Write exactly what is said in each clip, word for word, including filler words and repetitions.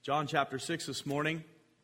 John chapter six this morning.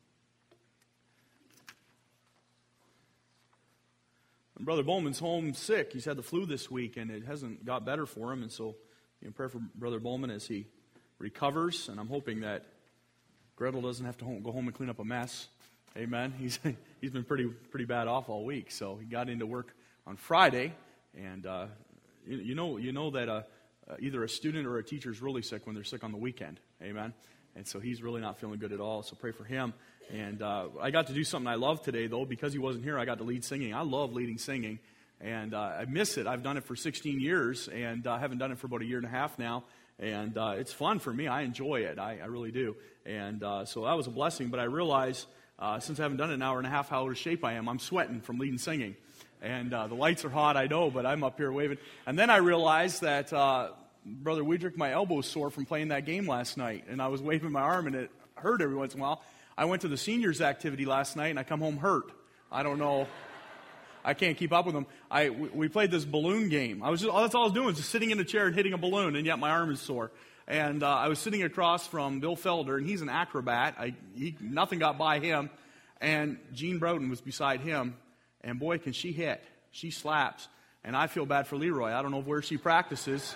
Brother Bowman's home sick. He's had the flu this week, and it hasn't got better for him. And so, you know, pray for Brother Bowman as he recovers. And I'm hoping that Gretel doesn't have to home, go home and clean up a mess. Amen. He's he's been pretty pretty bad off all week. So he got into work on Friday, and uh, you, you know you know that uh, uh, either a student or a teacher is really sick when they're sick on the weekend. Amen. And so he's really not feeling good at all. So pray for him. And uh, I got to do something I love today, though, because he wasn't here. I got to lead singing. I love leading singing, and uh, I miss it. I've done it for sixteen years, and I uh, haven't done it for about a year and a half now. And uh, it's fun for me. I enjoy it. I, I really do. And uh, so that was a blessing. But I realized, uh, since I haven't done it an hour and a half, how out of shape I am. I'm sweating from leading singing. And uh, the lights are hot, I know, but I'm up here waving. And then I realized that, uh, Brother Weidrich, my elbow's sore from playing that game last night. And I was waving my arm, and it hurt every once in a while. I went to the seniors activity last night, and I come home hurt. I don't know. I can't keep up with them. I, we played this balloon game. I was just, that's all I was doing, was just sitting in a chair and hitting a balloon, and yet my arm is sore. And uh, I was sitting across from Bill Felder, and he's an acrobat. I, he, nothing got by him. And Jean Broughton was beside him, and boy, can she hit. She slaps. And I feel bad for Leroy. I don't know where she practices,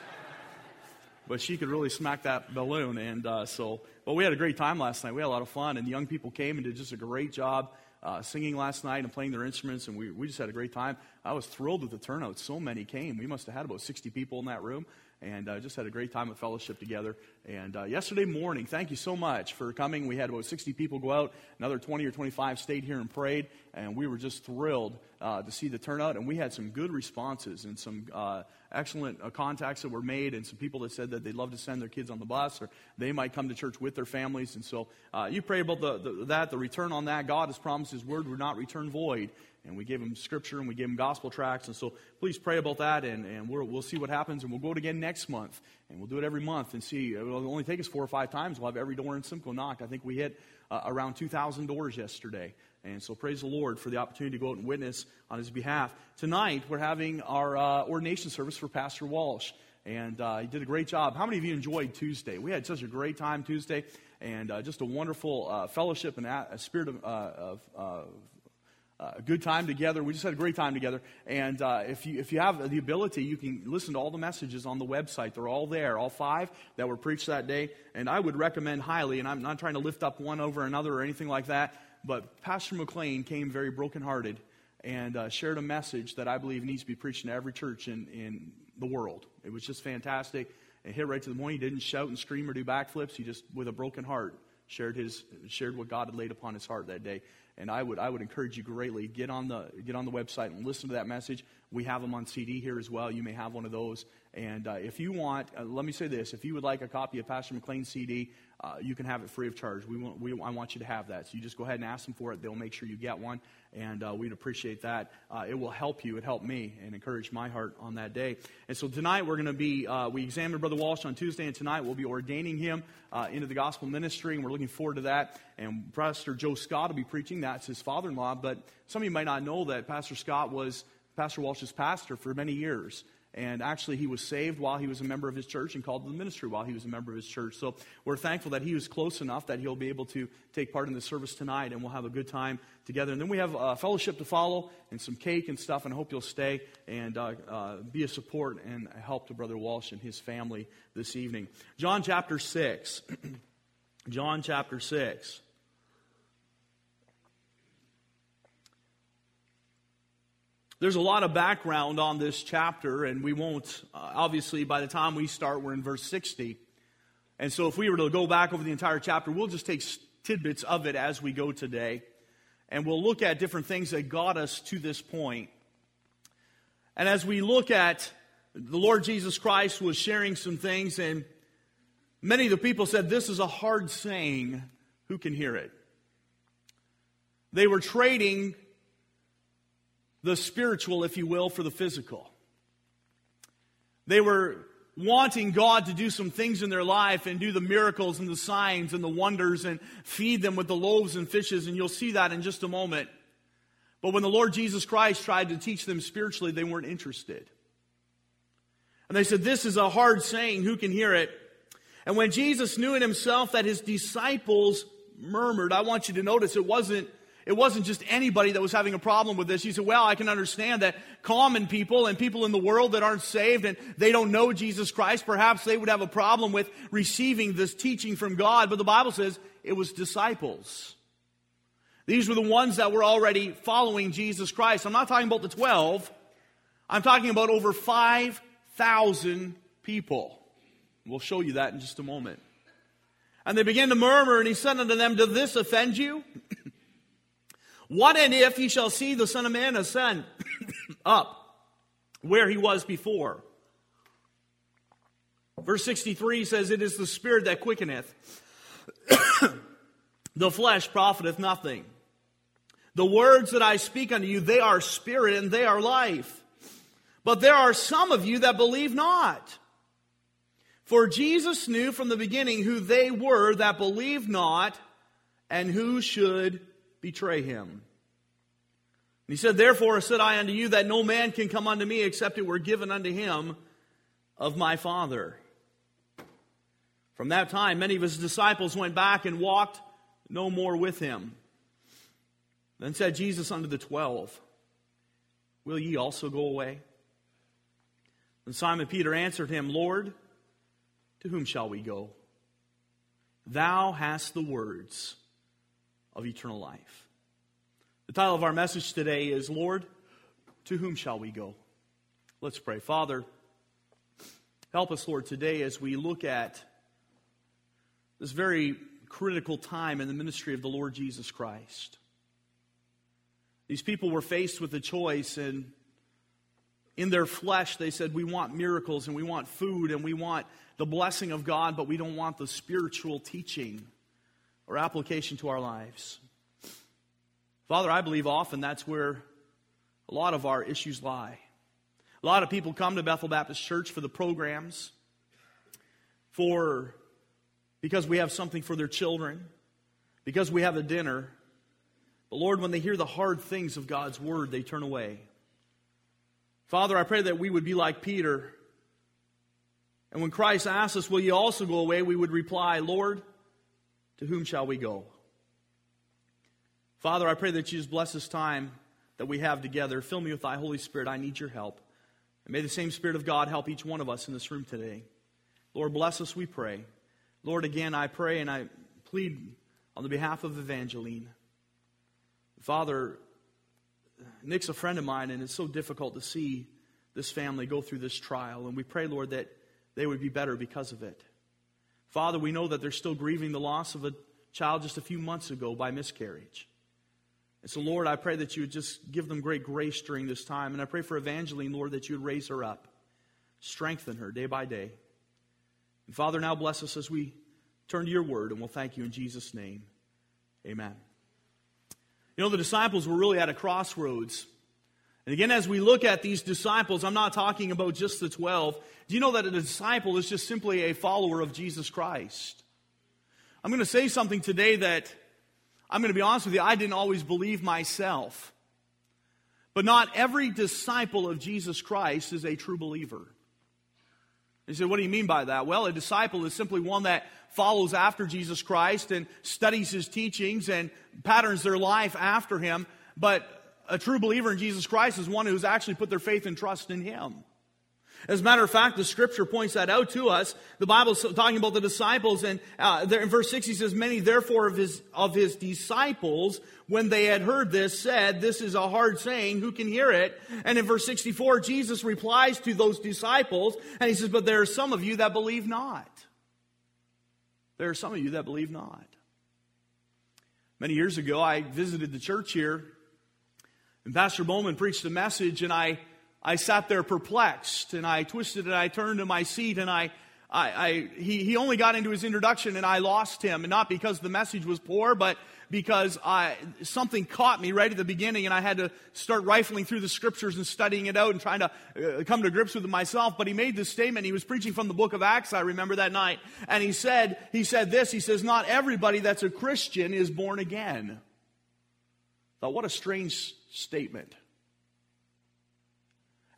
but she could really smack that balloon. And uh, so, but we had a great time last night. We had a lot of fun, and the young people came and did just a great job uh, singing last night and playing their instruments, and we, we just had a great time. I was thrilled with the turnout. So many came. We must have had about sixty people in that room, and uh, just had a great time of fellowship together. And uh, yesterday morning, thank you so much for coming. We had about sixty people go out. Another twenty or twenty-five stayed here and prayed, and we were just thrilled uh, to see the turnout. And we had some good responses and some uh, excellent uh, contacts that were made, and some people that said that they'd love to send their kids on the bus, or they might come to church with their families. And so uh, you pray about the, the, that, the return on that. God has promised His word would not return void. And we gave them scripture, and we gave them gospel tracts. And so please pray about that, and, and we'll, we'll see what happens. And we'll go it again next month. And we'll do it every month and see. It will only take us four or five times. We'll have every door in Simcoe knocked. I think we hit uh, around two thousand doors yesterday. And so praise the Lord for the opportunity to go out and witness on His behalf. Tonight, we're having our uh, ordination service for Pastor Walsh. And uh, he did a great job. How many of you enjoyed Tuesday? We had such a great time Tuesday. And uh, just a wonderful uh, fellowship and a, a spirit of... Uh, of uh, Uh, a good time together. We just had a great time together. And uh, if you if you have the ability, you can listen to all the messages on the website. They're all there, all five that were preached that day. And I would recommend highly, and I'm not trying to lift up one over another or anything like that, but Pastor McLean came very brokenhearted and uh, shared a message that I believe needs to be preached in every church in, in the world. It was just fantastic. It hit right to the point. He didn't shout and scream or do backflips. He just, with a broken heart, shared his shared what God had laid upon his heart that day. And I would I would encourage you greatly, get on the get on the website and listen to that message. We have them on C D here as well. You may have one of those. And uh, if you want, uh, let me say this: if you would like a copy of Pastor McLean's C D, uh, you can have it free of charge. We want we I want you to have that. So you just go ahead and ask them for it. They'll make sure you get one, and uh, we'd appreciate that. Uh, it will help you. It helped me and encourage my heart on that day. And so tonight we're going to be uh, we examined Brother Walsh on Tuesday, and tonight we'll be ordaining him uh, into the gospel ministry, and we're looking forward to that. And Pastor Joe Scott will be preaching. That's his father-in-law. But some of you might not know that Pastor Scott was Pastor Walsh's pastor for many years. And actually, he was saved while he was a member of his church and called to the ministry while he was a member of his church. So we're thankful that he was close enough that he'll be able to take part in the service tonight, and we'll have a good time together. And then we have a fellowship to follow and some cake and stuff, and I hope you'll stay and uh, uh, be a support and a help to Brother Walsh and his family this evening. John chapter six. John chapter six. There's a lot of background on this chapter, and we won't, uh, obviously, by the time we start, we're in verse sixty. And so if we were to go back over the entire chapter, we'll just take tidbits of it as we go today. And we'll look at different things that got us to this point. And as we look at the Lord Jesus Christ was sharing some things, and many of the people said, this is a hard saying, who can hear it? They were trading the spiritual, if you will, for the physical. They were wanting God to do some things in their life and do the miracles and the signs and the wonders and feed them with the loaves and fishes, and you'll see that in just a moment. But when the Lord Jesus Christ tried to teach them spiritually, they weren't interested. And they said, this is a hard saying, who can hear it? And when Jesus knew in himself that his disciples murmured, I want you to notice it wasn't It wasn't just anybody that was having a problem with this. He said, well, I can understand that common people and people in the world that aren't saved and they don't know Jesus Christ, perhaps they would have a problem with receiving this teaching from God. But the Bible says it was disciples. These were the ones that were already following Jesus Christ. I'm not talking about the twelve. I'm talking about over five thousand people. We'll show you that in just a moment. And they began to murmur, and he said unto them, does this offend you? What and if ye shall see the Son of Man ascend up where he was before? Verse sixty-three says, it is the Spirit that quickeneth. The flesh profiteth nothing. The words that I speak unto you, they are spirit and they are life. But there are some of you that believe not. For Jesus knew from the beginning who they were that believed not and who should betray him. And he said, therefore said I unto you that no man can come unto me except it were given unto him of my Father. From that time, many of his disciples went back and walked no more with him. Then said Jesus unto the twelve, will ye also go away? And Simon Peter answered him, Lord, to whom shall we go? Thou hast the words of eternal life. The title of our message today is, Lord, to whom shall we go? Let's pray. Father, help us, Lord, today as we look at this very critical time in the ministry of the Lord Jesus Christ. These people were faced with a choice, and in their flesh they said, we want miracles and we want food and we want the blessing of God, but we don't want the spiritual teaching or application to our lives. Father, I believe often that's where a lot of our issues lie. A lot of people come to Bethel Baptist Church for the programs, for because we have something for their children, because we have a dinner. But Lord, when they hear the hard things of God's Word, they turn away. Father, I pray that we would be like Peter. And when Christ asks us, will you also go away? We would reply, Lord, to whom shall we go? Father, I pray that you just bless this time that we have together. Fill me with thy Holy Spirit. I need your help. And may the same Spirit of God help each one of us in this room today. Lord, bless us, we pray. Lord, again, I pray and I plead on the behalf of Evangeline. Father, Nick's a friend of mine, and it's so difficult to see this family go through this trial. And we pray, Lord, that they would be better because of it. Father, we know that they're still grieving the loss of a child just a few months ago by miscarriage. And so, Lord, I pray that you would just give them great grace during this time. And I pray for Evangeline, Lord, that you would raise her up. Strengthen her day by day. And Father, now bless us as we turn to your word, and we'll thank you in Jesus' name. Amen. You know, the disciples were really at a crossroads. And again, as we look at these disciples, I'm not talking about just the twelve. Do you know that a disciple is just simply a follower of Jesus Christ? I'm going to say something today that, I'm going to be honest with you, I didn't always believe myself. But not every disciple of Jesus Christ is a true believer. You say, what do you mean by that? Well, a disciple is simply one that follows after Jesus Christ and studies his teachings and patterns their life after him. But a true believer in Jesus Christ is one who's actually put their faith and trust in him. As a matter of fact, the Scripture points that out to us. The Bible's talking about the disciples, and uh, there in verse six he says, many therefore of his, of his disciples, when they had heard this, said, this is a hard saying, who can hear it? And in verse sixty-four, Jesus replies to those disciples, and he says, but there are some of you that believe not. There are some of you that believe not. Many years ago, I visited the church here, and Pastor Bowman preached a message, and I I sat there perplexed, and I twisted and I turned in my seat, and I, I, I he, he only got into his introduction, and I lost him, and not because the message was poor, but because I something caught me right at the beginning, and I had to start rifling through the Scriptures and studying it out and trying to uh, come to grips with it myself. But he made this statement. He was preaching from the book of Acts, I remember that night, and he said, he said this. He says, not everybody that's a Christian is born again. I thought, what a strange statement.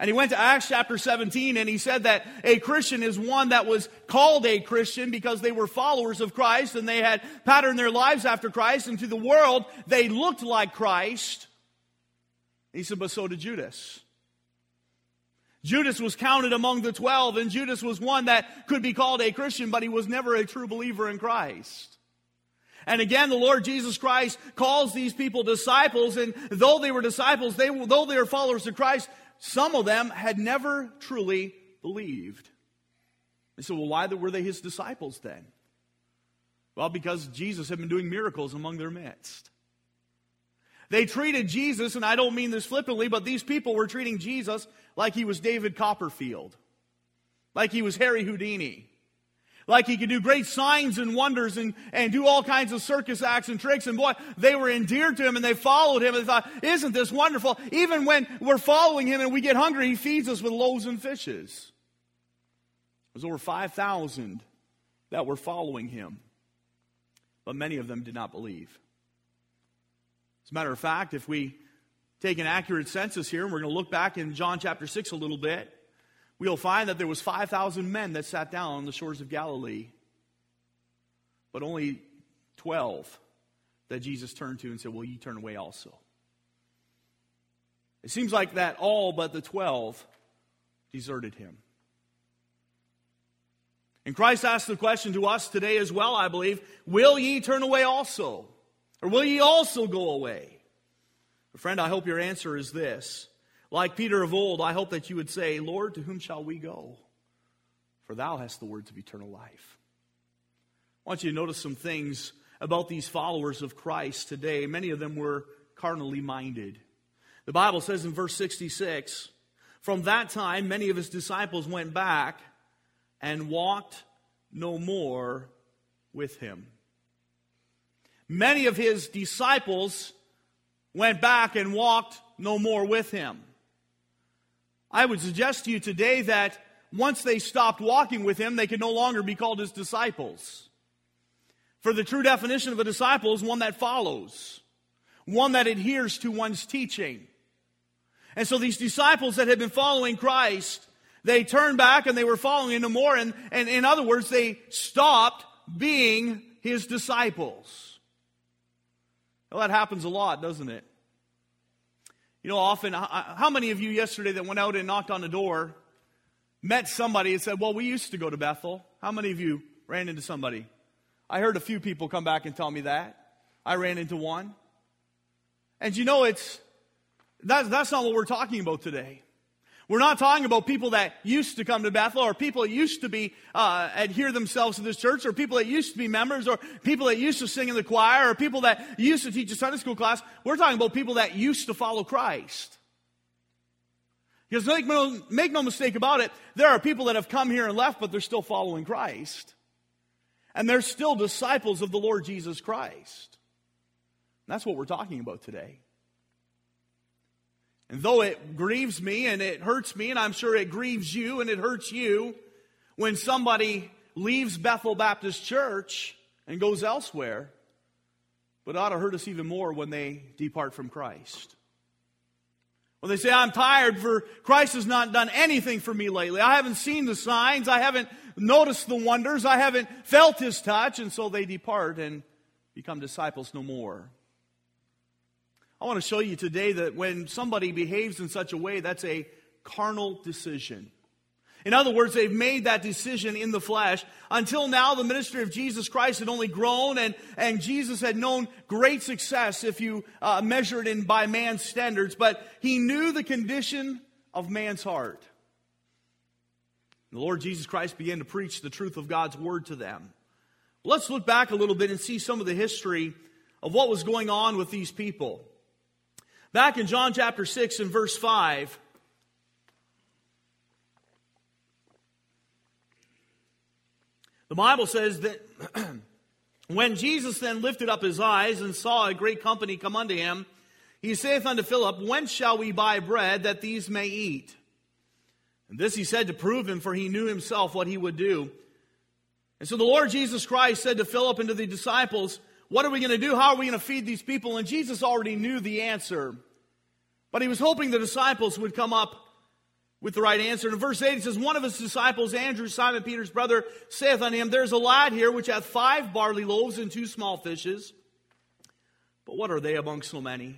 And he went to Acts chapter seventeen, and he said that a Christian is one that was called a Christian because they were followers of Christ and they had patterned their lives after Christ, and to the world they looked like Christ. He said, but so did Judas. Judas was counted among the twelve, and Judas was one that could be called a Christian, but he was never a true believer in Christ. And again, the Lord Jesus Christ calls these people disciples, and though they were disciples, they though they were followers of Christ, some of them had never truly believed. And so, well, why were they his disciples then? Well, because Jesus had been doing miracles among their midst. They treated Jesus, and I don't mean this flippantly, but these people were treating Jesus like he was David Copperfield, like he was Harry Houdini, like he could do great signs and wonders and, and do all kinds of circus acts and tricks. And boy, they were endeared to him and they followed him and they thought, isn't this wonderful? Even when we're following him and we get hungry, he feeds us with loaves and fishes. There was over five thousand that were following him, but many of them did not believe. As a matter of fact, if we take an accurate census here, and we're going to look back in John chapter six a little bit, we'll find that there was five thousand men that sat down on the shores of Galilee, but only twelve that Jesus turned to and said, well, you turn away also. It seems like that all but the twelve deserted him. And Christ asked the question to us today as well, I believe, will ye turn away also? Or will ye also go away? Friend, I hope your answer is this. Like Peter of old, I hope that you would say, Lord, to whom shall we go? For thou hast the words of eternal life. I want you to notice some things about these followers of Christ today. Many of them were carnally minded. The Bible says in verse sixty-six, from that time many of his disciples went back and walked no more with him. Many of his disciples went back and walked no more with him. I would suggest to you today that once they stopped walking with him, they could no longer be called his disciples. For the true definition of a disciple is one that follows, one that adheres to one's teaching. And so these disciples that had been following Christ, they turned back and they were following him no more. And, and in other words, they stopped being his disciples. Well, that happens a lot, doesn't it? You know, often, how many of you yesterday that went out and knocked on the door met somebody and said, well, we used to go to Bethel? How many of you ran into somebody? I heard a few people come back and tell me that. I ran into one. And you know, it's that's, that's not what we're talking about today. We're not talking about people that used to come to Bethel, or people that used to be uh, adhere themselves to this church, or people that used to be members, or people that used to sing in the choir, or people that used to teach a Sunday school class. We're talking about people that used to follow Christ. Because make no, make no mistake about it, there are people that have come here and left, but they're still following Christ. And they're still disciples of the Lord Jesus Christ. And that's what we're talking about today. And though it grieves me and it hurts me, and I'm sure it grieves you and it hurts you, when somebody leaves Bethel Baptist Church and goes elsewhere, but it ought to hurt us even more when they depart from Christ. When they say, I'm tired, for Christ has not done anything for me lately. I haven't seen the signs. I haven't noticed the wonders. I haven't felt his touch. And so they depart and become disciples no more. I want to show you today that when somebody behaves in such a way, that's a carnal decision. In other words, they've made that decision in the flesh. Until now, the ministry of Jesus Christ had only grown, and, and Jesus had known great success if you uh, measure it in by man's standards. But he knew the condition of man's heart. The Lord Jesus Christ began to preach the truth of God's word to them. Let's look back a little bit and see some of the history of what was going on with these people. Back in John chapter six and verse five, the Bible says that when Jesus then lifted up his eyes and saw a great company come unto him, he saith unto Philip, whence shall we buy bread that these may eat? And this he said to prove him, for he knew himself what he would do. And so the Lord Jesus Christ said to Philip and to the disciples, what are we going to do? How are we going to feed these people? And Jesus already knew the answer. But he was hoping the disciples would come up with the right answer. And in verse eight, it says, one of his disciples, Andrew, Simon Peter's brother, saith unto him, There's a lad here which hath five barley loaves and two small fishes. But what are they among so many?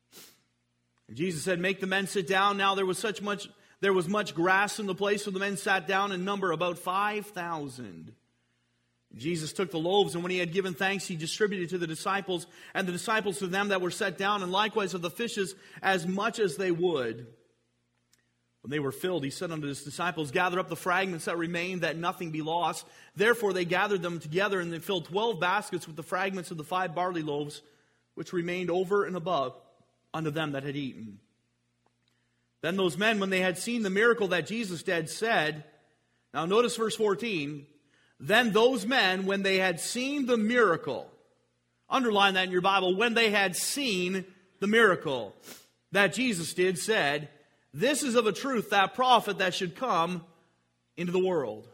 And Jesus said, Make the men sit down. Now there was such much, there was much grass in the place, so the men sat down in number about five thousand. Jesus took the loaves, and when he had given thanks, he distributed to the disciples, and the disciples to them that were set down, and likewise of the fishes as much as they would. When they were filled, he said unto his disciples, Gather up the fragments that remain, that nothing be lost. Therefore they gathered them together, and they filled twelve baskets with the fragments of the five barley loaves, which remained over and above unto them that had eaten. Then those men, when they had seen the miracle that Jesus did, said, now notice verse fourteen, Then those men, when they had seen the miracle, underline that in your Bible, when they had seen the miracle that Jesus did, said, This is of a truth that prophet that should come into the world.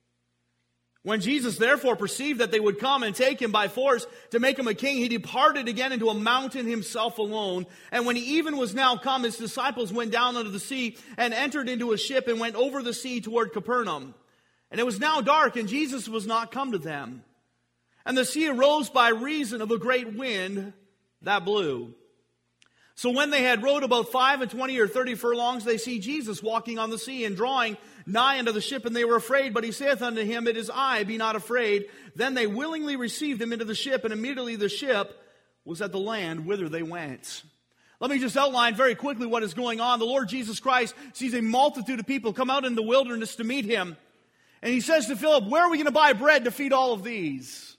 When Jesus therefore perceived that they would come and take him by force to make him a king, he departed again into a mountain himself alone. And when he even was now come, his disciples went down unto the sea and entered into a ship and went over the sea toward Capernaum. And it was now dark, and Jesus was not come to them. And the sea arose by reason of a great wind that blew. So when they had rowed about five and twenty or thirty furlongs, they see Jesus walking on the sea and drawing nigh unto the ship, and they were afraid. But he saith unto him, It is I, be not afraid. Then they willingly received him into the ship, and immediately the ship was at the land whither they went. Let me just outline very quickly what is going on. The Lord Jesus Christ sees a multitude of people come out in the wilderness to meet him. And he says to Philip, Where are we going to buy bread to feed all of these?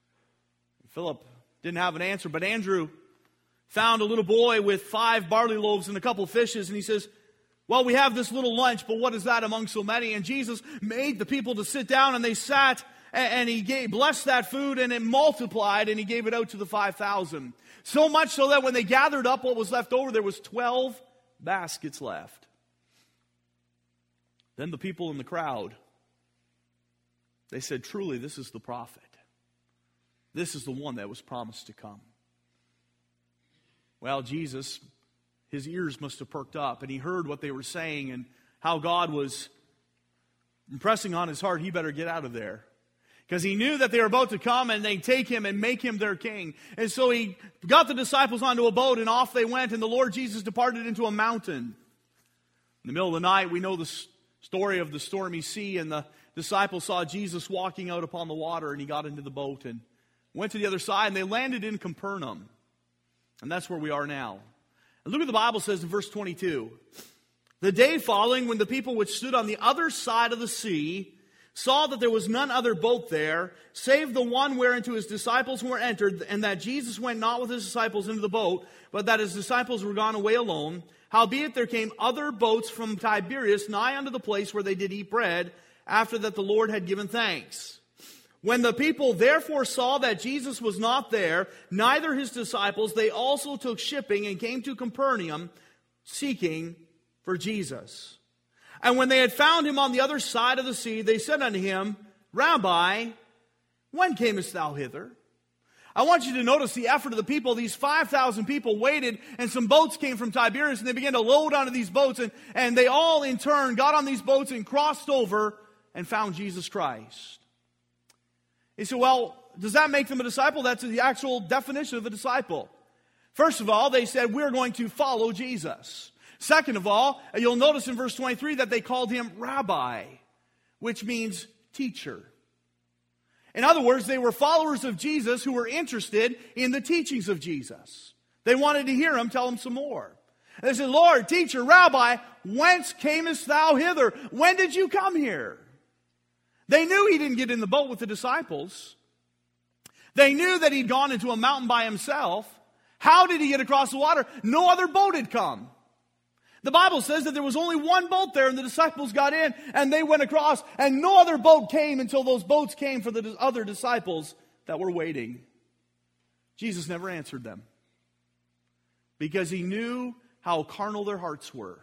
Philip didn't have an answer, but Andrew found a little boy with five barley loaves and a couple of fishes, and he says, well, we have this little lunch, but what is that among so many? And Jesus made the people to sit down, and they sat, and he gave, blessed that food, and it multiplied, and he gave it out to the five thousand. So much so that when they gathered up what was left over, there was twelve baskets left. Then the people in the crowd, they said, truly, this is the prophet. This is the one that was promised to come. Well, Jesus, his ears must have perked up, and he heard what they were saying and how God was impressing on his heart, he better get out of there. Because he knew that they were about to come and they'd take him and make him their king. And so he got the disciples onto a boat, and off they went, and the Lord Jesus departed into a mountain. In the middle of the night, we know the story of the stormy sea, and the disciples saw Jesus walking out upon the water, and he got into the boat and went to the other side, and they landed in Capernaum. And that's where we are now. And look what the Bible says in verse twenty-two. The day following, when the people which stood on the other side of the sea saw that there was none other boat there, save the one whereinto his disciples were entered, and that Jesus went not with his disciples into the boat, but that his disciples were gone away alone, howbeit there came other boats from Tiberias nigh unto the place where they did eat bread, after that the Lord had given thanks. When the people therefore saw that Jesus was not there, neither his disciples, they also took shipping and came to Capernaum, seeking for Jesus. And when they had found him on the other side of the sea, they said unto him, Rabbi, when camest thou hither? I want you to notice the effort of the people. These five thousand people waited, and some boats came from Tiberias, and they began to load onto these boats, and, and they all in turn got on these boats and crossed over and found Jesus Christ. He said, well, does that make them a disciple? That's the actual definition of a disciple. First of all, they said, we're going to follow Jesus. Second of all, you'll notice in verse twenty-three that they called him Rabbi, which means teacher. In other words, they were followers of Jesus who were interested in the teachings of Jesus. They wanted to hear him tell them some more. And they said, Lord, teacher, Rabbi, whence camest thou hither? When did you come here? They knew he didn't get in the boat with the disciples. They knew that he'd gone into a mountain by himself. How did he get across the water? No other boat had come. The Bible says that there was only one boat there, and the disciples got in, and they went across, and no other boat came until those boats came for the other disciples that were waiting. Jesus never answered them because he knew how carnal their hearts were.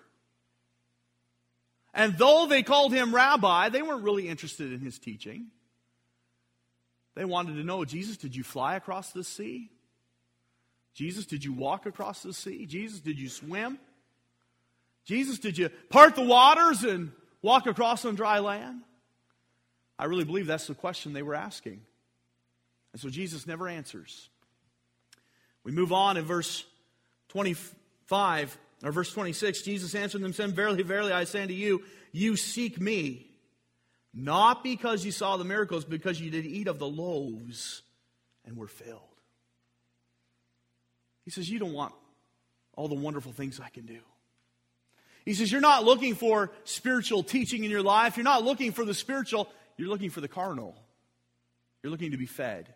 And though they called him Rabbi, they weren't really interested in his teaching. They wanted to know, Jesus, did you fly across the sea? Jesus, did you walk across the sea? Jesus, did you swim? Jesus, did you part the waters and walk across on dry land? I really believe that's the question they were asking. And so Jesus never answers. We move on in verse twenty-five, or verse twenty-six. Jesus answered them, saying, Verily, verily, I say unto you, you seek me, not because you saw the miracles, because you did eat of the loaves and were filled. He says, you don't want all the wonderful things I can do. He says, you're not looking for spiritual teaching in your life. You're not looking for the spiritual. You're looking for the carnal. You're looking to be fed.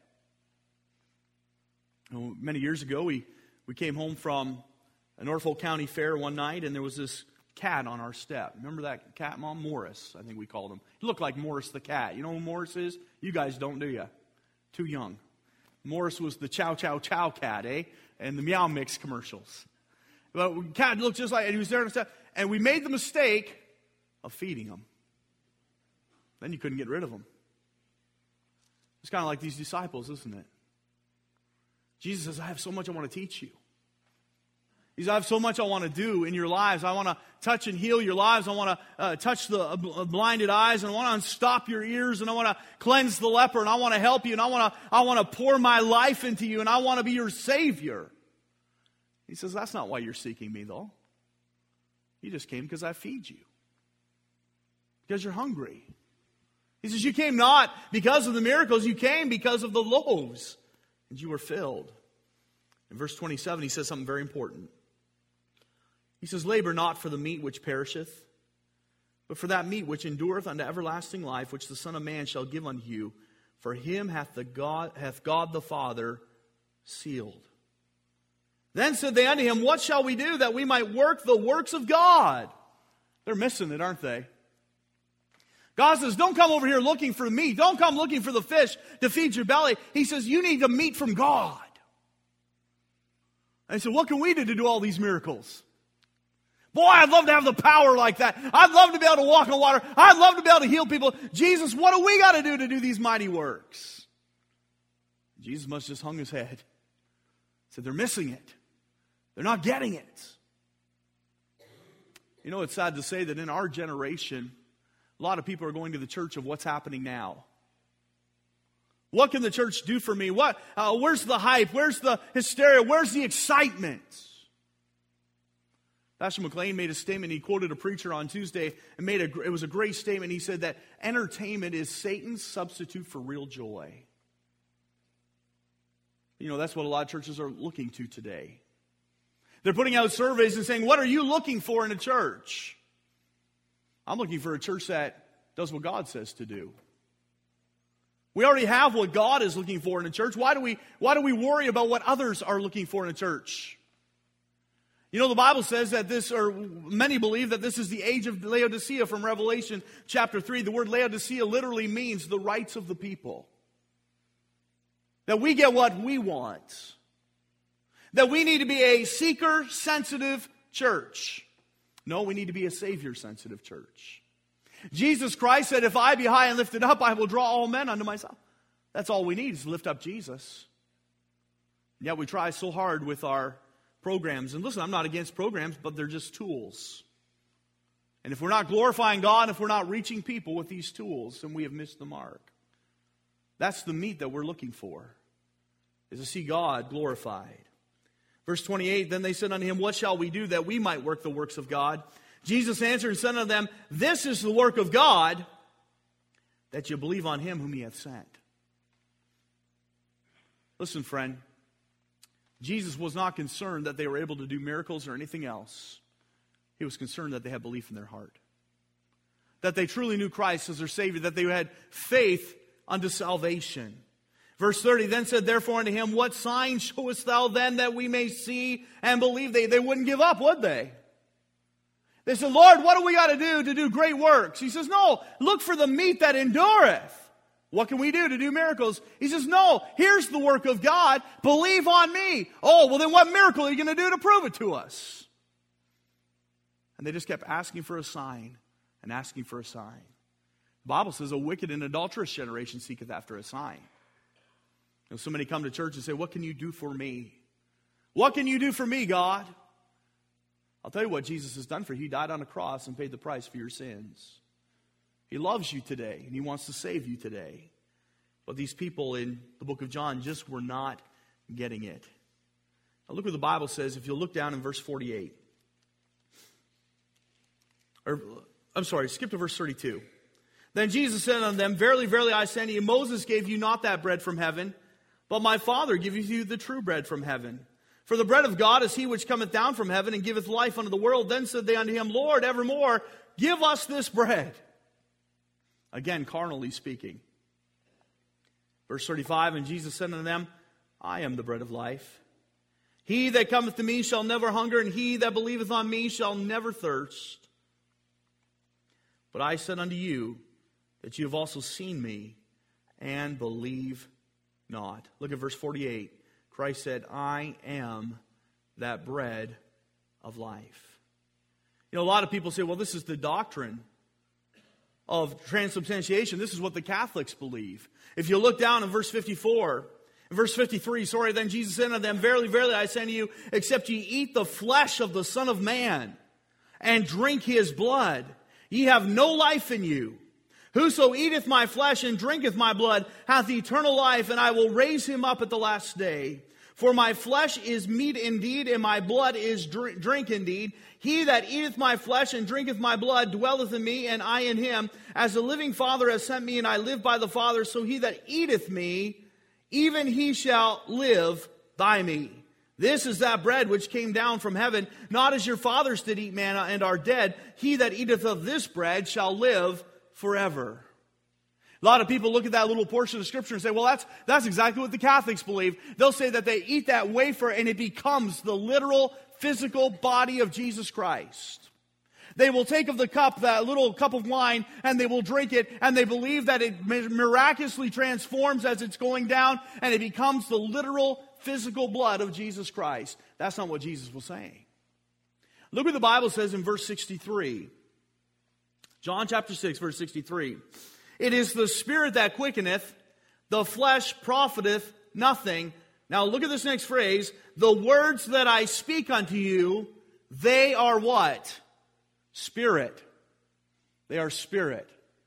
You know, many years ago, we, we came home from a Norfolk County fair one night, and there was this cat on our step. Remember that cat, Mom? Morris, I think we called him. He looked like Morris the cat. You know who Morris is? You guys don't, do you? Too young. Morris was the Chow Chow Chow cat, eh? And the Meow Mix commercials. But the cat looked just like, and he was there on the step, and we made the mistake of feeding him. Then you couldn't get rid of him. It's kind of like these disciples, isn't it? Jesus says, I have so much I want to teach you. He says, I have so much I want to do in your lives. I want to touch and heal your lives. I want to uh, touch the uh, blinded eyes, and I want to unstop your ears, and I want to cleanse the leper, and I want to help you, and I want to I want to pour my life into you, and I want to be your Savior. He says, that's not why you're seeking me, though. You just came because I feed you. Because you're hungry. He says, you came not because of the miracles, you came because of the loaves, and you were filled. In verse twenty-seven, he says something very important. He says, labor not for the meat which perisheth, but for that meat which endureth unto everlasting life, which the Son of Man shall give unto you. For him hath, the God, hath God the Father sealed. Then said they unto him, what shall we do that we might work the works of God? They're missing it, aren't they? God says, don't come over here looking for meat. Don't come looking for the fish to feed your belly. He says, you need the meat from God. And so what can we do to do all these miracles? Boy, I'd love to have the power like that. I'd love to be able to walk on water. I'd love to be able to heal people. Jesus, what do we got to do to do these mighty works? Jesus must have just hung his head. Said, they're missing it. They're not getting it. You know, it's sad to say that in our generation, a lot of people are going to the church of what's happening now. What can the church do for me? What? Uh, where's the hype? Where's the hysteria? Where's the excitement? Pastor McLean made a statement. He quoted a preacher on Tuesday and made a, it was a great statement. He said that entertainment is Satan's substitute for real joy. You know, that's what a lot of churches are looking to today. They're putting out surveys and saying, what are you looking for in a church? I'm looking for a church that does what God says to do. We already have what God is looking for in a church. Why do we, why do we worry about what others are looking for in a church? You know, the Bible says that this, or many believe that this is the age of Laodicea from Revelation chapter three. The word Laodicea literally means the rights of the people. That we get what we want. That we need to be a seeker-sensitive church. No, we need to be a Savior-sensitive church. Jesus Christ said, if I be high and lifted up, I will draw all men unto myself. That's all we need is to lift up Jesus. And yet we try so hard with our programs. And listen, I'm not against programs, but they're just tools. And if we're not glorifying God, if we're not reaching people with these tools, then we have missed the mark. That's the meat that we're looking for, is to see God glorified. Verse twenty-eight, then they said unto him, what shall we do that we might work the works of God? Jesus answered and said unto them, this is the work of God, that you believe on him whom he hath sent. Listen, friend, Jesus was not concerned that they were able to do miracles or anything else. He was concerned that they had belief in their heart. That they truly knew Christ as their Savior, that they had faith unto salvation. Verse thirty, then said therefore unto him, what sign showest thou then that we may see and believe? They, they wouldn't give up, would they? They said, Lord, what do we got to do to do great works? He says, no, look for the meat that endureth. What can we do to do miracles? He says, no, here's the work of God. Believe on me. Oh, well then what miracle are you going to do to prove it to us? And they just kept asking for a sign and asking for a sign. The Bible says a wicked and adulterous generation seeketh after a sign. You know, so many come to church and say, what can you do for me? What can you do for me, God? I'll tell you what Jesus has done for you. He died on a cross and paid the price for your sins. He loves you today, and He wants to save you today. But these people in the book of John just were not getting it. Now look what the Bible says if you'll look down in verse forty-eight. Or, I'm sorry, skip to verse thirty-two. Then Jesus said unto them, Verily, verily, I say unto you, Moses gave you not that bread from heaven, but my Father giveth you the true bread from heaven. For the bread of God is he which cometh down from heaven and giveth life unto the world. Then said they unto him, Lord, evermore, give us this bread. Again, carnally speaking. Verse thirty-five, and Jesus said unto them, I am the bread of life. He that cometh to me shall never hunger, and he that believeth on me shall never thirst. But I said unto you, that you have also seen me, and believe not. Look at verse forty-eight. Christ said, I am that bread of life. You know, a lot of people say, well, this is the doctrine of transubstantiation. This is what the Catholics believe. If you look down in verse fifty-four, in verse fifty-three, sorry, then Jesus said unto them, Verily, verily, I say unto you, except ye eat the flesh of the Son of Man, and drink his blood, ye have no life in you. Whoso eateth my flesh and drinketh my blood hath eternal life, and I will raise him up at the last day. For my flesh is meat indeed, and my blood is drink indeed. He that eateth my flesh and drinketh my blood dwelleth in me, and I in him. As the living Father has sent me, and I live by the Father, so he that eateth me, even he shall live by me. This is that bread which came down from heaven, not as your fathers did eat manna and are dead. He that eateth of this bread shall live forever. A lot of people look at that little portion of Scripture and say, well, that's, that's exactly what the Catholics believe. They'll say that they eat that wafer and it becomes the literal physical body of Jesus Christ. They will take of the cup, that little cup of wine, and they will drink it, and they believe that it miraculously transforms as it's going down, and it becomes the literal physical blood of Jesus Christ. That's not what Jesus was saying. Look what the Bible says in verse sixty-three. John chapter six, verse sixty-three. It is the Spirit that quickeneth, the flesh profiteth nothing. Now look at this next phrase. The words that I speak unto you, they are what? Spirit. They are spirit.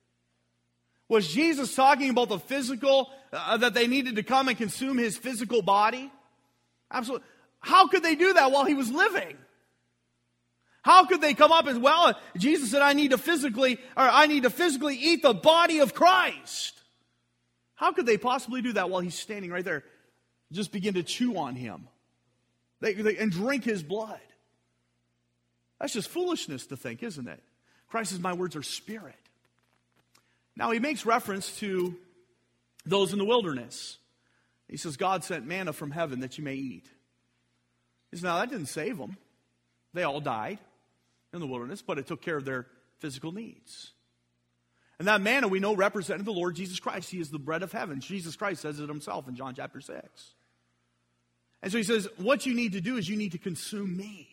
Was Jesus talking about the physical, uh, that they needed to come and consume his physical body? Absolutely. How could they do that while he was living? How could they come up and, well, Jesus said, I need to physically, or I need to physically eat the body of Christ. How could they possibly do that while he's standing right there? Just begin to chew on him they, they, and drink his blood. That's just foolishness to think, isn't it? Christ says, my words are spirit. Now he makes reference to those in the wilderness. He says, God sent manna from heaven that you may eat. He says, now that didn't save them. They all died in the wilderness, but it took care of their physical needs. And that manna we know represented the Lord Jesus Christ. He is the bread of heaven. Jesus Christ says it himself in John chapter six. And so he says, what you need to do is you need to consume me.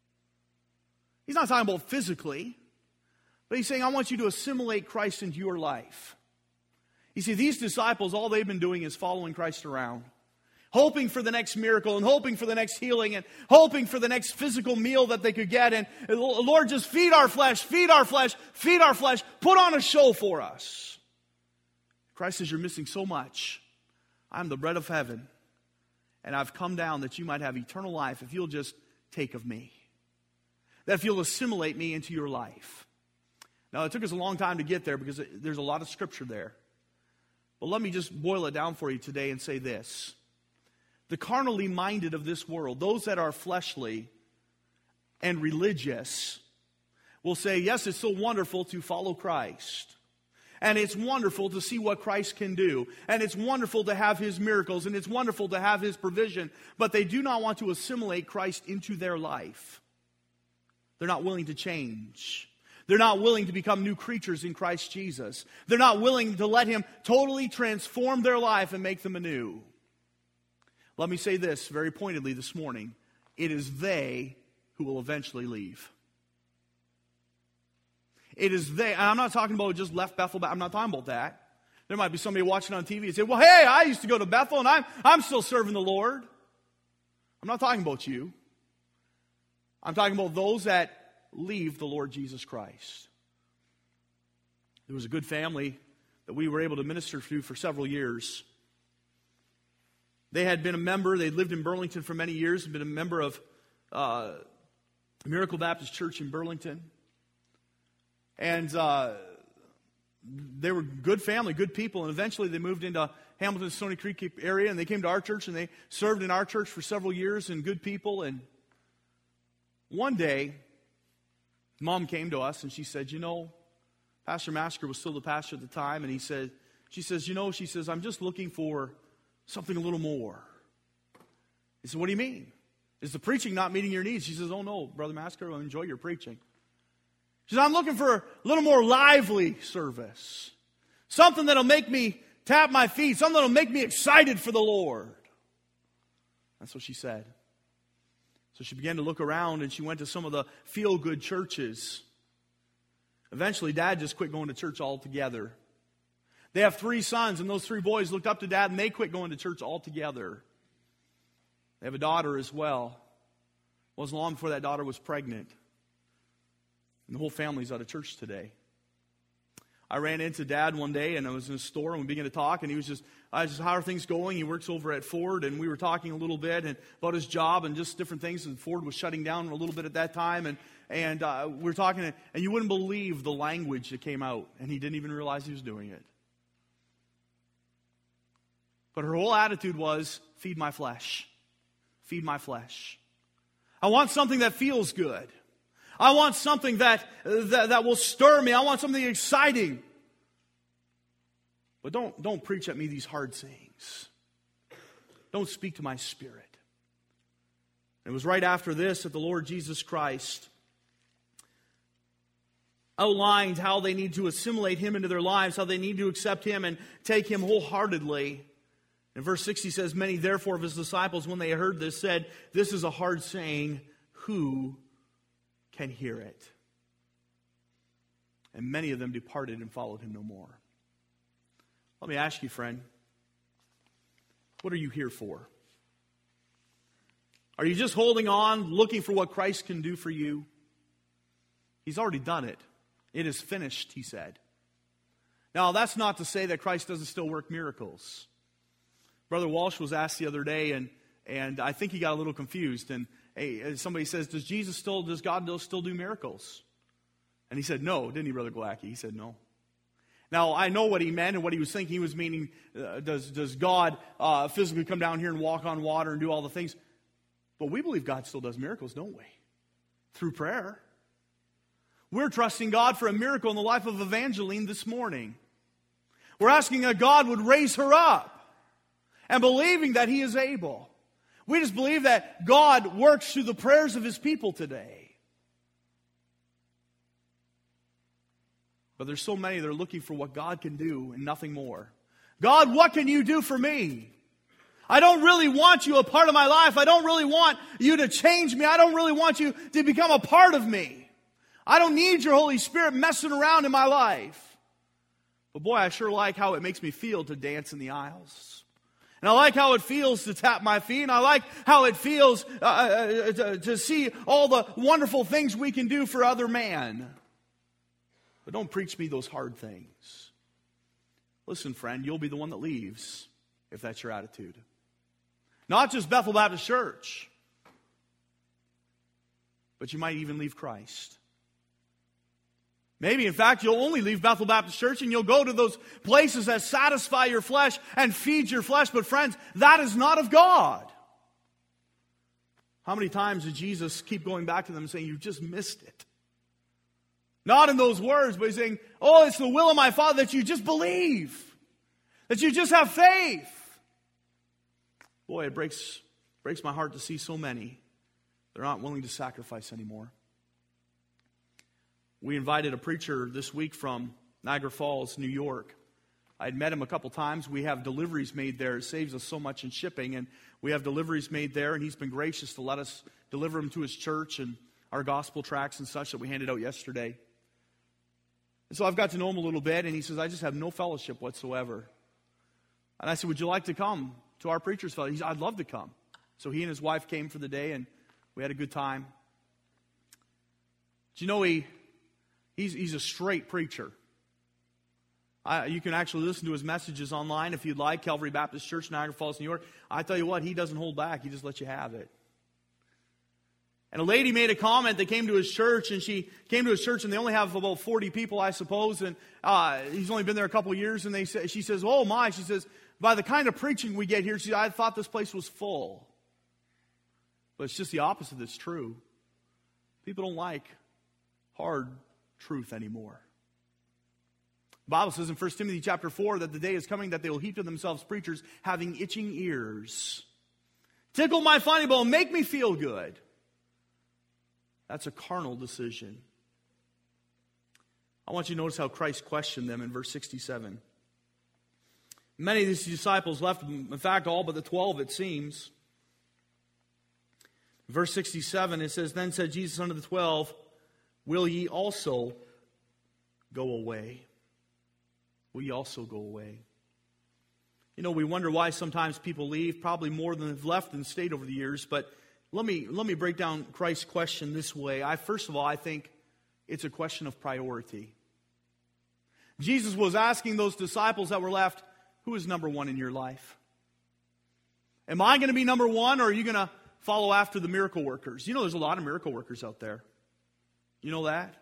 He's not talking about physically, but he's saying, I want you to assimilate Christ into your life. You see, these disciples, all they've been doing is following Christ around, hoping for the next miracle and hoping for the next healing and hoping for the next physical meal that they could get. And Lord, just feed our flesh, feed our flesh, feed our flesh, put on a show for us. Christ says, you're missing so much. I'm the bread of heaven, and I've come down that you might have eternal life if you'll just take of me. That if you'll assimilate me into your life. Now, it took us a long time to get there because there's a lot of scripture there. But let me just boil it down for you today and say this. The carnally minded of this world, those that are fleshly and religious, will say, yes, it's so wonderful to follow Christ. And it's wonderful to see what Christ can do. And it's wonderful to have his miracles. And it's wonderful to have his provision. But they do not want to assimilate Christ into their life. They're not willing to change. They're not willing to become new creatures in Christ Jesus. They're not willing to let him totally transform their life and make them anew. Let me say this very pointedly this morning. It is they who will eventually leave. It is they. And I'm not talking about just left Bethel. I'm not talking about that. There might be somebody watching on T V and say, well, hey, I used to go to Bethel and I'm, I'm still serving the Lord. I'm not talking about you. I'm talking about those that leave the Lord Jesus Christ. There was a good family that we were able to minister to for several years. They had been a member, they'd lived in Burlington for many years, and been a member of uh, Miracle Baptist Church in Burlington. And uh, they were good family, good people, and eventually they moved into Hamilton, Stony Creek area, and they came to our church, and they served in our church for several years, and good people. And one day, Mom came to us, and she said, you know, Pastor Masker was still the pastor at the time, and he said, she says, you know, she says, I'm just looking for something a little more. He said, what do you mean? Is the preaching not meeting your needs? She says, oh no, Brother Masker, I enjoy your preaching. She said, I'm looking for a little more lively service. Something that'll make me tap my feet. Something that'll make me excited for the Lord. That's what she said. So she began to look around, and she went to some of the feel-good churches. Eventually, Dad just quit going to church altogether. They have three sons, and those three boys looked up to Dad, and they quit going to church altogether. They have a daughter as well. It wasn't long before that daughter was pregnant. And the whole family's out of church today. I ran into Dad one day, and I was in a store, and we began to talk, and he was just, I was just, how are things going? He works over at Ford, and we were talking a little bit and about his job and just different things, and Ford was shutting down a little bit at that time, and, and uh, we were talking, and you wouldn't believe the language that came out, and he didn't even realize he was doing it. But her whole attitude was, feed my flesh. Feed my flesh. I want something that feels good. I want something that, that, that will stir me. I want something exciting. But don't, don't preach at me these hard sayings. Don't speak to my spirit. It was right after this that the Lord Jesus Christ outlined how they need to assimilate Him into their lives, how they need to accept Him and take Him wholeheartedly. In verse six, He says, many therefore of His disciples, when they heard this, said, this is a hard saying, who can hear it? And many of them departed and followed Him no more. Let me ask you, friend, what are you here for? Are you just holding on, looking for what Christ can do for you? He's already done it. It is finished, He said. Now, that's not to say that Christ doesn't still work miracles. Brother Walsh was asked the other day, and, and I think he got a little confused. And hey, somebody says, does Jesus still, does God still do miracles? And he said, no, didn't he, Brother Glacki? He said, no. Now, I know what he meant and what he was thinking. He was meaning, uh, does, does God uh, physically come down here and walk on water and do all the things? But we believe God still does miracles, don't we? Through prayer. We're trusting God for a miracle in the life of Evangeline this morning. We're asking that God would raise her up. And believing that He is able. We just believe that God works through the prayers of His people today. But there's so many that are looking for what God can do and nothing more. God, what can you do for me? I don't really want you a part of my life. I don't really want you to change me. I don't really want you to become a part of me. I don't need your Holy Spirit messing around in my life. But boy, I sure like how it makes me feel to dance in the aisles. And I like how it feels to tap my feet. And I like how it feels uh, uh, to, to see all the wonderful things we can do for other man. But don't preach me those hard things. Listen, friend, you'll be the one that leaves if that's your attitude. Not just Bethel Baptist Church, but you might even leave Christ. Maybe, in fact, you'll only leave Bethel Baptist Church and you'll go to those places that satisfy your flesh and feed your flesh. But friends, that is not of God. How many times did Jesus keep going back to them and saying, you just missed it? Not in those words, but He's saying, oh, it's the will of my Father that you just believe. That you just have faith. Boy, it breaks, breaks my heart to see so many that are not willing to sacrifice anymore. We invited a preacher this week from Niagara Falls, New York. I'd met him a couple times. We have deliveries made there. It saves us so much in shipping. And we have deliveries made there, and he's been gracious to let us deliver them to his church and our gospel tracts and such that we handed out yesterday. And so I've got to know him a little bit, and he says, I just have no fellowship whatsoever. And I said, would you like to come to our preacher's fellowship? He said, I'd love to come. So he and his wife came for the day, and we had a good time. Do you know he, he's, he's a straight preacher? I, you can actually listen to his messages online if you'd like. Calvary Baptist Church, Niagara Falls, New York. I tell you what, he doesn't hold back. He just lets you have it. And a lady made a comment that came to his church, and she came to his church, and they only have about forty people, I suppose, and uh, he's only been there a couple of years, and they say, she says, oh my, she says, by the kind of preaching we get here, she said, I thought this place was full. But it's just the opposite that's true. People don't like hard truth anymore. The Bible says in First Timothy chapter four that the day is coming that they will heap to themselves preachers having itching ears. Tickle my funny bone, make me feel good. That's a carnal decision. I want you to notice how Christ questioned them in verse sixty-seven. Many of these disciples left, in fact, all but the twelve, it seems. Verse sixty-seven, it says, Then said Jesus unto the twelve, Will ye also go away? Will ye also go away? You know, we wonder why sometimes people leave, probably more than have left and stayed over the years, but let me let me break down Christ's question this way. I first of all, I think it's a question of priority. Jesus was asking those disciples that were left, who is number one in your life? Am I going to be number one, or are you going to follow after the miracle workers? You know there's a lot of miracle workers out there. You know that?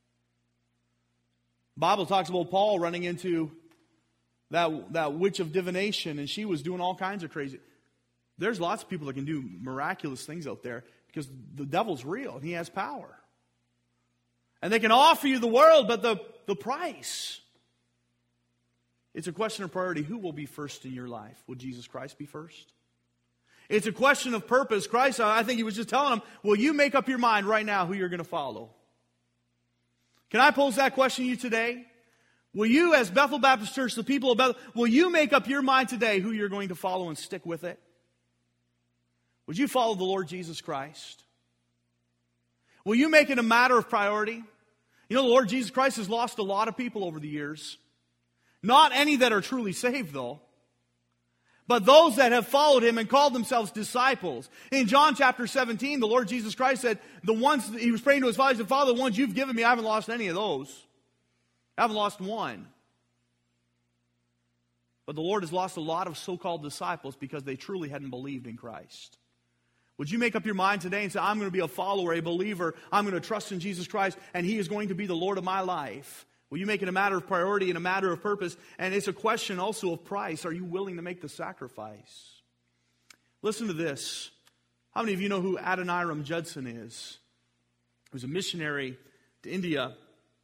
The Bible talks about Paul running into that, that witch of divination, and she was doing all kinds of crazy. There's lots of people that can do miraculous things out there because the devil's real and he has power. And they can offer you the world, but the, the price. It's a question of priority. Who will be first in your life? Will Jesus Christ be first? It's a question of purpose. Christ, I think he was just telling them, will you make up your mind right now who you're going to follow? Can I pose that question to you today? Will you, as Bethel Baptist Church, the people of Bethel, will you make up your mind today who you're going to follow and stick with it? Would you follow the Lord Jesus Christ? Will you make it a matter of priority? You know, the Lord Jesus Christ has lost a lot of people over the years. Not any that are truly saved, though. But those that have followed him and called themselves disciples. In John chapter seventeen, the Lord Jesus Christ said, the ones, he was praying to his Father, he said, Father, the ones you've given me, I haven't lost any of those. I haven't lost one. But the Lord has lost a lot of so-called disciples because they truly hadn't believed in Christ. Would you make up your mind today and say, I'm going to be a follower, a believer, I'm going to trust in Jesus Christ, and he is going to be the Lord of my life? Will you make it a matter of priority and a matter of purpose? And it's a question also of price. Are you willing to make the sacrifice? Listen to this. How many of you know who Adoniram Judson is? He was a missionary to India.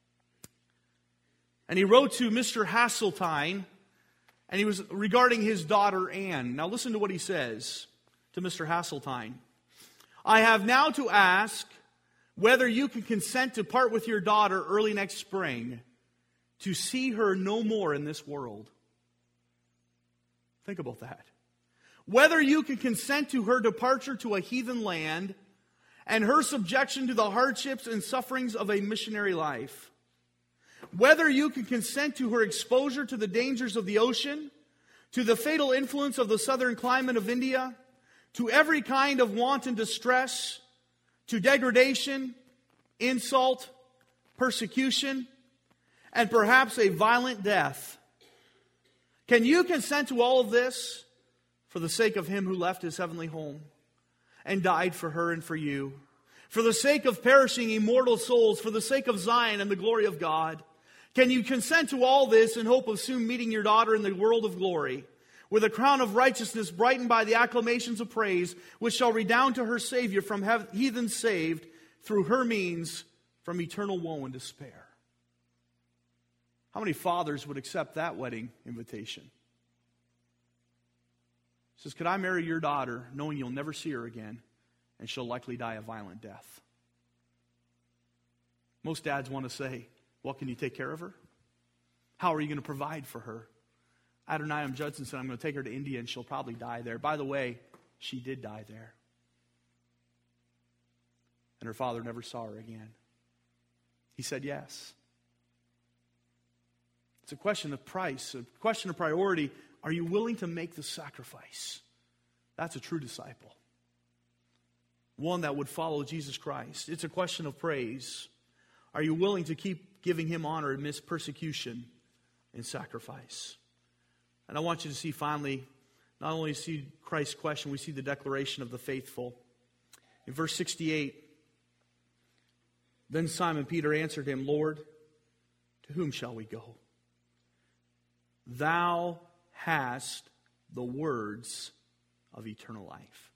And he wrote to Mister Hasseltine, and he was regarding his daughter Anne. Now listen to what he says to Mister Hasseltine. I have now to ask whether you can consent to part with your daughter early next spring, to see her no more in this world. Think about that. Whether you can consent to her departure to a heathen land and her subjection to the hardships and sufferings of a missionary life. Whether you can consent to her exposure to the dangers of the ocean, to the fatal influence of the southern climate of India, to every kind of want and distress, to degradation, insult, persecution, and perhaps a violent death. Can you consent to all of this for the sake of him who left his heavenly home and died for her and for you? For the sake of perishing immortal souls, for the sake of Zion and the glory of God? Can you consent to all this in hope of soon meeting your daughter in the world of glory, with a crown of righteousness brightened by the acclamations of praise, which shall redound to her Savior from heathens saved, through her means from eternal woe and despair? How many fathers would accept that wedding invitation? He says, could I marry your daughter knowing you'll never see her again and she'll likely die a violent death? Most dads want to say, well, can you take care of her? How are you going to provide for her? Adoniram Judson said, I'm going to take her to India and she'll probably die there. By the way, she did die there. And her father never saw her again. He said yes. It's a question of price, a question of priority. Are you willing to make the sacrifice? That's a true disciple. One that would follow Jesus Christ. It's a question of praise. Are you willing to keep giving Him honor amidst persecution and sacrifice? And I want you to see finally, not only see Christ's question, we see the declaration of the faithful. In verse sixty-eight, then Simon Peter answered Him, Lord, to whom shall we go? Thou hast the words of eternal life.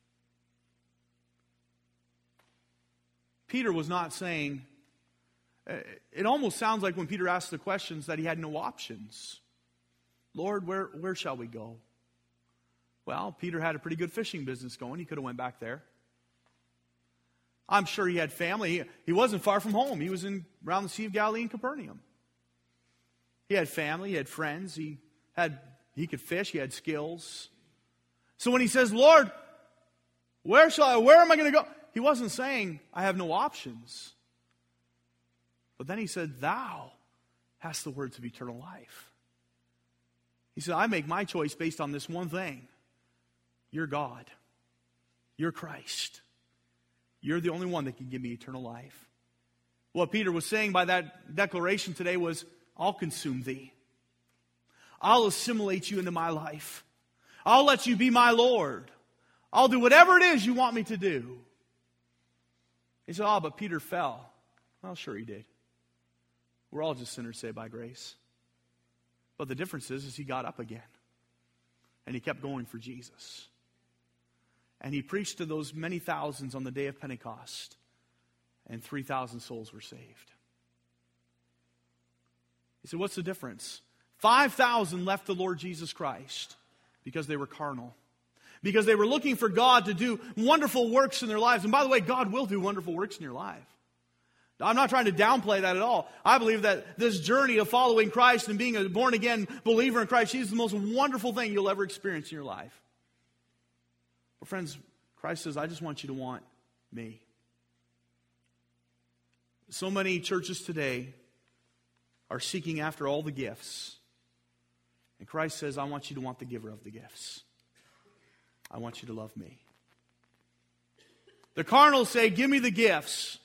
Peter was not saying, it almost sounds like when Peter asked the questions that he had no options. Lord, where, where shall we go? Well, Peter had a pretty good fishing business going. He could have went back there. I'm sure he had family. He, he wasn't far from home. He was in around the Sea of Galilee in Capernaum. He had family. He had friends. He had he could fish. He had skills. So when he says, Lord, where shall I? Where am I going to go? He wasn't saying, I have no options. But then he said, Thou hast the words of eternal life. He said, I make my choice based on this one thing. You're God. You're Christ. You're the only one that can give me eternal life. What Peter was saying by that declaration today was, I'll consume thee. I'll assimilate you into my life. I'll let you be my Lord. I'll do whatever it is you want me to do. He said, oh, but Peter fell. Well, sure he did. We're all just sinners saved by grace. But the difference is, is he got up again. And he kept going for Jesus. And he preached to those many thousands on the day of Pentecost. And three thousand souls were saved. He said, what's the difference? five thousand left the Lord Jesus Christ because they were carnal. Because they were looking for God to do wonderful works in their lives. And by the way, God will do wonderful works in your life. I'm not trying to downplay that at all. I believe that this journey of following Christ and being a born-again believer in Christ, He's the most wonderful thing you'll ever experience in your life. But friends, Christ says, I just want you to want me. So many churches today are seeking after all the gifts. And Christ says, I want you to want the giver of the gifts. I want you to love me. The carnal say, give me the gifts.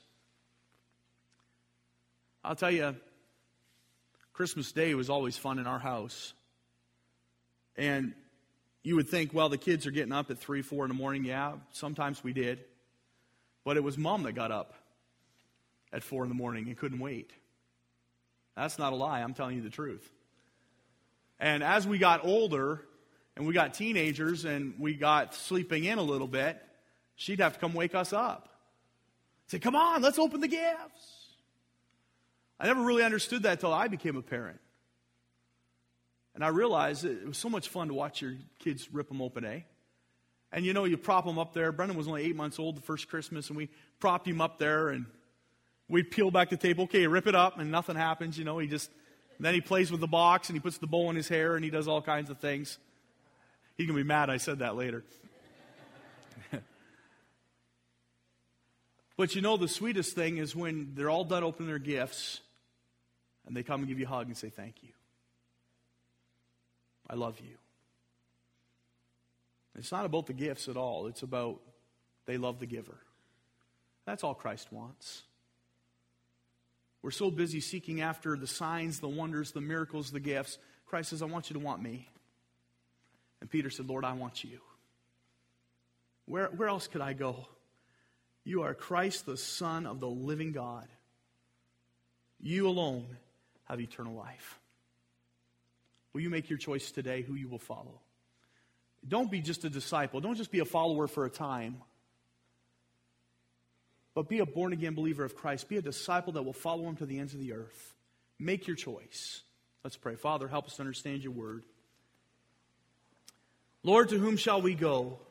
I'll tell you, Christmas Day was always fun in our house. And you would think, well, the kids are getting up at three, four in the morning. Yeah, sometimes we did. But it was Mom that got up at four in the morning and couldn't wait. That's not a lie. I'm telling you the truth. And as we got older and we got teenagers and we got sleeping in a little bit, she'd have to come wake us up. Say, come on, let's open the gifts. I never really understood that until I became a parent. And I realized it was so much fun to watch your kids rip them open, eh? And you know, you prop them up there. Brendan was only eight months old the first Christmas, and we propped him up there, and we'd peel back the tape. Okay, rip it up, and nothing happens, you know. He just, then he plays with the box, and he puts the bow in his hair, and he does all kinds of things. He's going to be mad I said that later. But you know, the sweetest thing is when they're all done opening their gifts, and they come and give you a hug and say, thank you. I love you. It's not about the gifts at all. It's about they love the giver. That's all Christ wants. We're so busy seeking after the signs, the wonders, the miracles, the gifts. Christ says, I want you to want me. And Peter said, Lord, I want you. Where, where else could I go? You are Christ, the Son of the living God. You alone have eternal life. Will you make your choice today who you will follow? Don't be just a disciple. Don't just be a follower for a time. But be a born-again believer of Christ. Be a disciple that will follow Him to the ends of the earth. Make your choice. Let's pray. Father, help us to understand your word. Lord, to whom shall we go?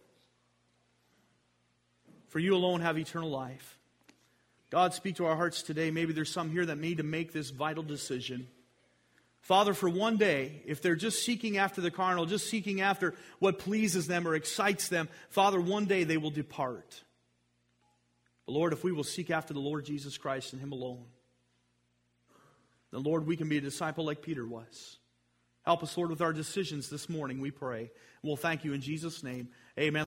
For you alone have eternal life. God, speak to our hearts today. Maybe there's some here that need to make this vital decision. Father, for one day, if they're just seeking after the carnal, just seeking after what pleases them or excites them, Father, one day they will depart. But Lord, if we will seek after the Lord Jesus Christ and Him alone, then Lord, we can be a disciple like Peter was. Help us, Lord, with our decisions this morning, we pray. We'll thank you in Jesus' name. Amen.